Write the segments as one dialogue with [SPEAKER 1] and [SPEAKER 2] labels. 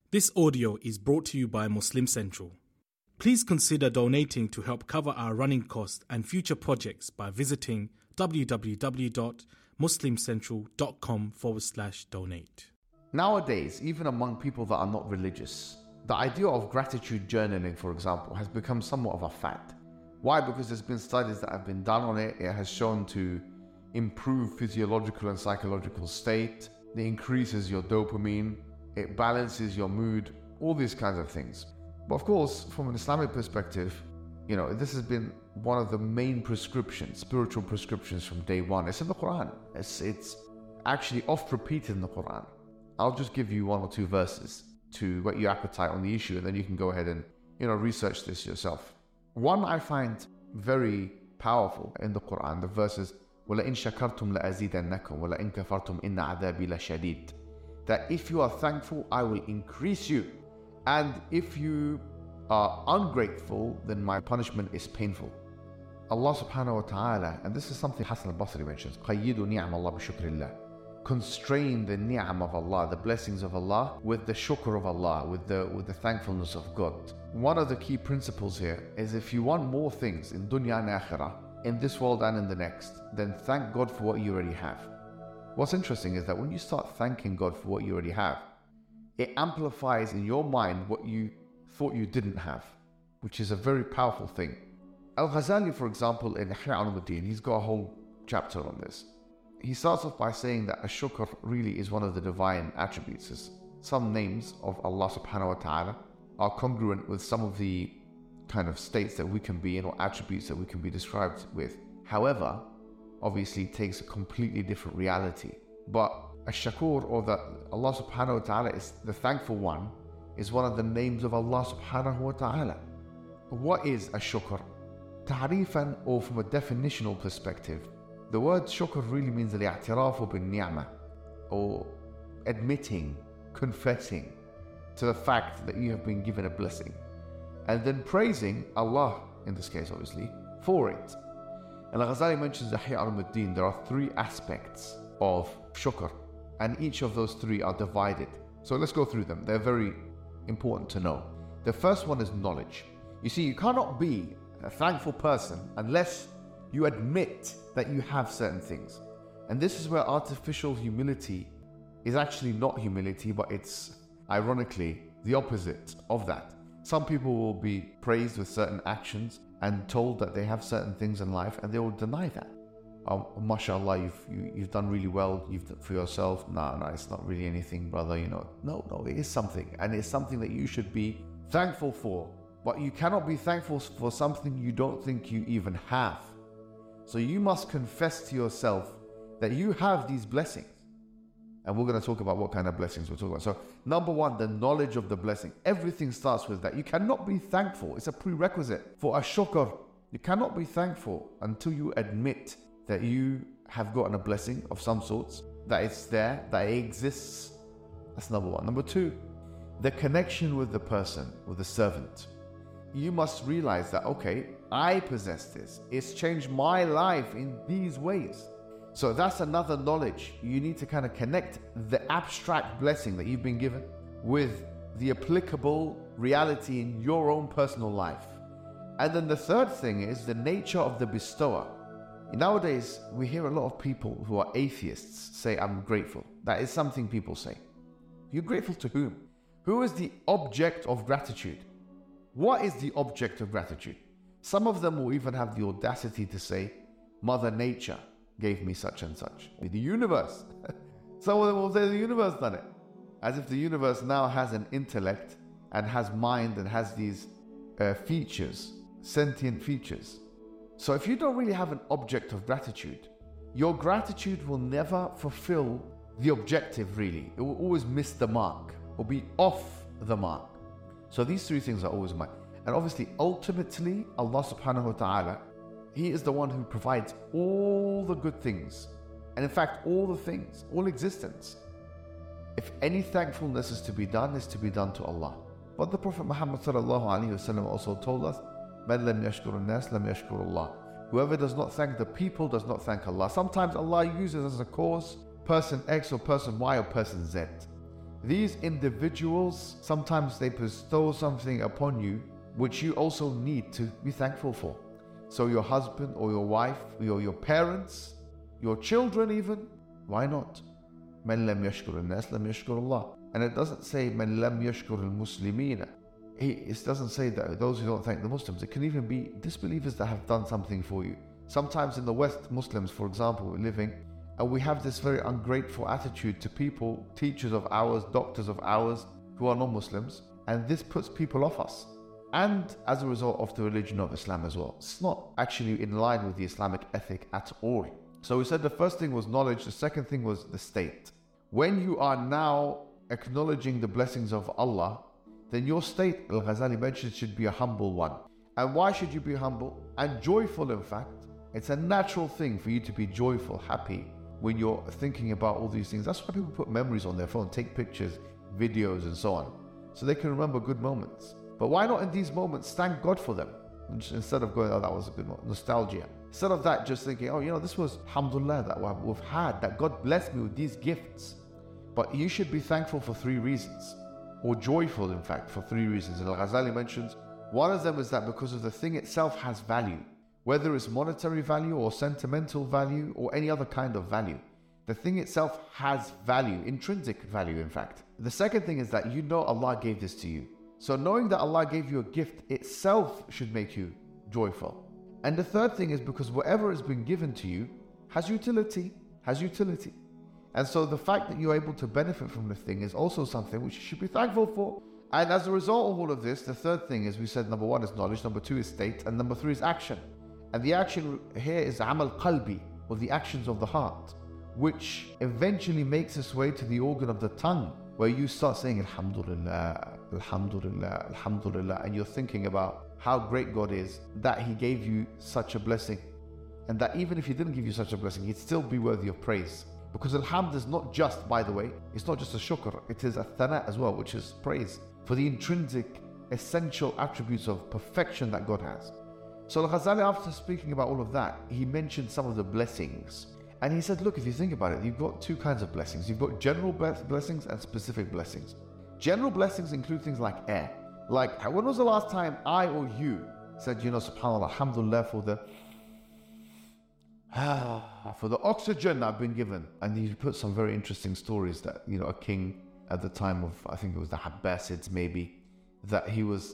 [SPEAKER 1] This audio is brought to you by Muslim Central. Please consider donating to help cover our running costs and future projects by visiting www.muslimcentral.com/donate.
[SPEAKER 2] Nowadays, even among people that are not religious, the idea of gratitude journaling, for example, has become somewhat of a fad. Why? Because there's been studies that have been done on it. It has shown to improve physiological and psychological state. It increases your dopamine. It balances your mood, all these kinds of things. But of course, from an Islamic perspective, this has been one of the main prescriptions, spiritual prescriptions from day one. It's in the Quran. It's actually oft repeated in the Quran. I'll just give you one or two verses to whet your appetite on the issue, and then you can go ahead and, research this yourself. One I find very powerful in the Quran, the verses, وَلَئِن شَكَرْتُمْ لَأَزِيدَنَّكُمْ وَلَئِن كَفَرْتُمْ إِنَّ عَذَابِي لَشَدِيدٌ. That if you are thankful, I will increase you. And if you are ungrateful, then my punishment is painful. Allah subhanahu wa ta'ala, and this is something Hassan al-Basri mentions, قَيِّدُ نِعْمَ اللَّهِ بِشُكْرِ اللَّهِ. Constrain the ni'am of Allah, the blessings of Allah, with the shukr of Allah, with the thankfulness of God. One of the key principles here is if you want more things in dunya and akhirah, in this world and in the next, then thank God for what you already have. What's interesting is that when you start thanking God for what you already have, it amplifies in your mind what you thought you didn't have, which is a very powerful thing. Al-Ghazali, for example, in Ihya Ulumuddin, he's got a whole chapter on this. He starts off by saying that ash-shukr really is one of the divine attributes. Some names of Allah subhanahu wa ta'ala are congruent with some of the kind of states that we can be in or attributes that we can be described with. However, obviously it takes a completely different reality. But ash-shakur, or that Allah subhanahu wa ta'ala is the thankful one, is one of the names of Allah subhanahu wa ta'ala. What is ash-shukr? Ta'rifan, or from a definitional perspective, the word shukr really means al-i'tirafu bin-ni'mah, or admitting, confessing to the fact that you have been given a blessing, and then praising Allah, in this case obviously, for it. And Al-Ghazali mentions Ihya Ulumuddin, there are three aspects of shukr, and each of those three are divided. So let's go through them. They're very important to know. The first one is knowledge. You see, you cannot be a thankful person unless you admit that you have certain things. And this is where artificial humility is actually not humility, but it's ironically the opposite of that. Some people will be praised with certain actions and told that they have certain things in life, and they will deny that. Mashallah, you've done really well, you've done for yourself. No, it's not really anything, brother. No, it is something, and it's something that you should be thankful for. But you cannot be thankful for something you don't think you even have. So you must confess to yourself that you have these blessings. And we're going to talk about what kind of blessings we're talking about. So number one, the knowledge of the blessing. Everything starts with that. You cannot be thankful. It's a prerequisite for a shukr. You cannot be thankful until you admit that you have gotten a blessing of some sorts, that it's there, that it exists. That's number one. Number two, the connection with the person, with the servant. You must realize that, okay, I possess this. It's changed my life in these ways. So that's another knowledge. You need to kind of connect the abstract blessing that you've been given with the applicable reality in your own personal life. And then the third thing is the nature of the bestower. Nowadays, we hear a lot of people who are atheists say, I'm grateful. That is something people say. You're grateful to whom? Who is the object of gratitude? What is the object of gratitude? Some of them will even have the audacity to say, Mother Nature gave me such and such. The universe. Some of them will say the universe done it. As if the universe now has an intellect and has mind and has these features, sentient features. So if you don't really have an object of gratitude, your gratitude will never fulfill the objective really. It will always miss the mark or be off the mark. So these three things are always mine. And obviously, ultimately, Allah subhanahu wa ta'ala, He is the one who provides all the good things. And in fact, all the things, all existence. If any thankfulness is to be done, it's to be done to Allah. But the Prophet Muhammad sallallahu alaihi wasallam also told us, "Man lam yashkur an-nas lam yashkur Allah." Whoever does not thank the people does not thank Allah. Sometimes Allah uses as a cause person X or person Y or person Z. These individuals, sometimes they bestow something upon you which you also need to be thankful for. So your husband or your wife, or your parents, your children even, why not? من لم يشكر الناس لم يشكر الله. And it doesn't say من لم يشكر المسلمين. It doesn't say that those who don't thank the Muslims. It can even be disbelievers that have done something for you. Sometimes in the West, Muslims, for example, we're living, and we have this very ungrateful attitude to people, teachers of ours, doctors of ours, who are non-Muslims, and this puts people off us. And as a result of the religion of Islam as well. It's not actually in line with the Islamic ethic at all. So we said the first thing was knowledge, the second thing was the state. When you are now acknowledging the blessings of Allah, then your state, Al-Ghazali mentioned, should be a humble one. And why should you be humble? And joyful, in fact. It's a natural thing for you to be joyful, happy, when you're thinking about all these things. That's why people put memories on their phone, take pictures, videos, and so on, so they can remember good moments. But why not in these moments thank God for them? Instead of going, oh, that was a good moment, nostalgia. Instead of that, just thinking, oh, this was alhamdulillah that we've had, that God blessed me with these gifts. But you should be thankful for 3 reasons. Or joyful, in fact, for 3 reasons. And Al-Ghazali mentions, one of them is that because of the thing itself has value, whether it's monetary value or sentimental value or any other kind of value. The thing itself has value, intrinsic value, in fact. The second thing is that you know Allah gave this to you. So knowing that Allah gave you a gift itself should make you joyful. And the third thing is because whatever has been given to you has utility. And so the fact that you're able to benefit from the thing is also something which you should be thankful for. And as a result of all of this, the third thing is, we said, number 1 is knowledge, number 2 is state, and number 3 is action. And the action here is amal qalbi, or the actions of the heart, which eventually makes its way to the organ of the tongue, where you start saying Alhamdulillah, Alhamdulillah, Alhamdulillah, and you're thinking about how great God is that He gave you such a blessing, and that even if He didn't give you such a blessing, He'd still be worthy of praise. Because alhamd is not just, by the way, it's not just a shukr, it is a thana as well, which is praise for the intrinsic, essential attributes of perfection that God has. So Al-Ghazali, after speaking about all of that, he mentioned some of the blessings. And he said, look, if you think about it, you've got 2 kinds of blessings. You've got general blessings and specific blessings. General blessings include things like air. Like, when was the last time I or you said, subhanAllah, alhamdulillah for the oxygen I've been given. And he put some very interesting stories that, a king at the time of, I think it was the Abbasids maybe, that he was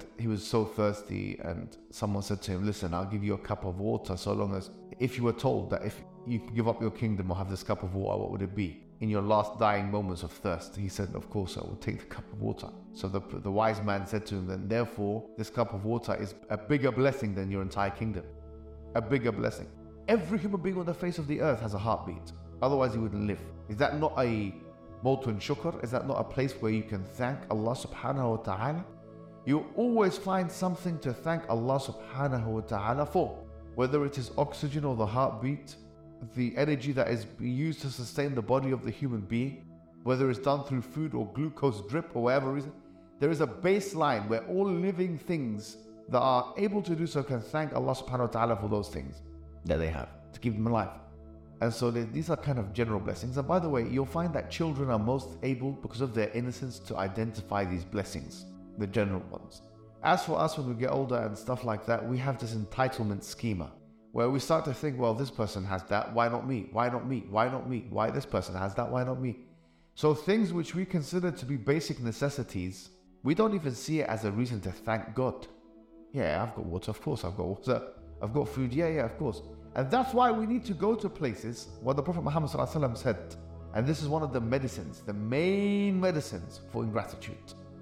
[SPEAKER 2] so thirsty, and someone said to him, listen, I'll give you a cup of water so long as, if you were told that if you could give up your kingdom or have this cup of water, what would it be? In your last dying moments of thirst. He said, of course I will take the cup of water. So the wise man said to him, then therefore this cup of water is a bigger blessing than your entire kingdom. A bigger blessing. Every human being on the face of the earth has a heartbeat. Otherwise he wouldn't live. Is that not a Mawtun Shukr? Is that not a place where you can thank Allah subhanahu wa ta'ala? You always find something to thank Allah subhanahu wa ta'ala for. Whether it is oxygen or the heartbeat, the energy that is used to sustain the body of the human being, whether it's done through food or glucose drip or whatever reason, there is a baseline where all living things that are able to do so can thank Allah subhanahu wa ta'ala for those things that they have to keep them alive. And so these are kind of general blessings. And by the way, you'll find that children are most able, because of their innocence, to identify these blessings, the general ones. As for us, when we get older and stuff like that, we have this entitlement schema where we start to think, well, this person has that, why not me? Why not me? Why not me? Why this person has that, why not me? So things which we consider to be basic necessities, we don't even see it as a reason to thank God. Yeah, I've got water, of course I've got water. I've got food, yeah, of course. And that's why we need to go to places where the Prophet Muhammad said, and this is one of the medicines, the main medicines for ingratitude.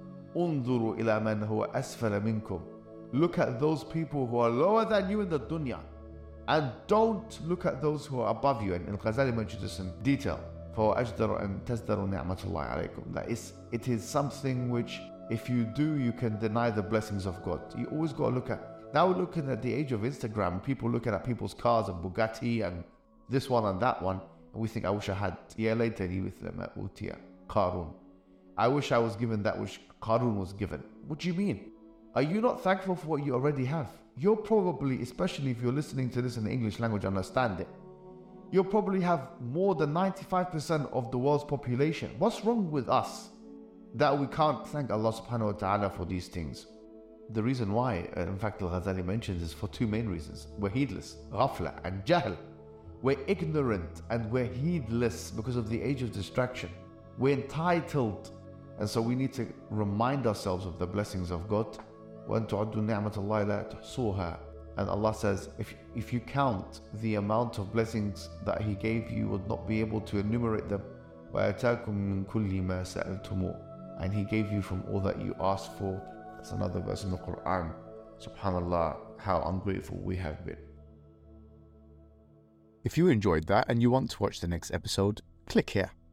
[SPEAKER 2] Unduru ila man huwa asfala minkum. Look at those people who are lower than you in the dunya, and don't look at those who are above you. And Al-Ghazali mentioned this in detail. For ajdaru an tazdaru ni'matullahi alaykum. That it is something which, if you do, you can deny the blessings of God. You always got to look at. Now we're looking at the age of Instagram, people looking at people's cars and Bugatti and this one and that one, and we think, I wish I had, laitani with them at Utiya, Qarun. I wish I was given that which Qarun was given. What do you mean? Are you not thankful for what you already have? You're probably, especially if you're listening to this in the English language, understand it. You'll probably have more than 95% of the world's population. What's wrong with us that we can't thank Allah subhanahu wa ta'ala for these things? The reason why, in fact, Al-Ghazali mentions, is for two main reasons. We're heedless, ghafla and jahl. We're ignorant and we're heedless because of the age of distraction. We're entitled, and so we need to remind ourselves of the blessings of God. وَأَن تُعَدُّوا نِعْمَةَ اللَّهِ لَا تُحْصُوهَا. And Allah says, if you count the amount of blessings that He gave you, you would not be able to enumerate them. وَآتَاكُم مِّن كُلِّ مَا سَأَلْتُمُوهُ. And He gave you from all that you asked for. That's another verse in the Quran. Subhanallah, how ungrateful we have been.
[SPEAKER 3] If you enjoyed that and you want to watch the next episode, click here.